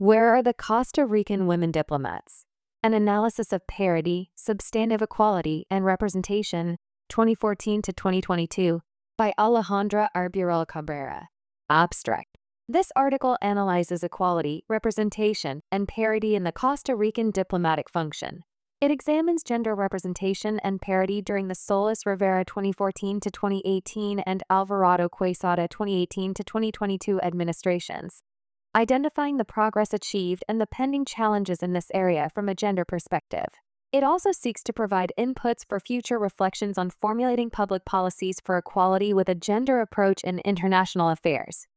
Where are the Costa Rican women diplomats? An analysis of parity, substantive equality, and representation, 2014 to 2022, by Alejandra Arburel Cabrera. Abstract. This article analyzes equality, representation, and parity in the Costa Rican diplomatic function. It examines gender representation and parity during the Solis Rivera 2014 to 2018 and Alvarado Quesada 2018 to 2022 administrations, identifying the progress achieved and the pending challenges in this area from a gender perspective. It also seeks to provide inputs for future reflections on formulating public policies for equality with a gender approach in international affairs.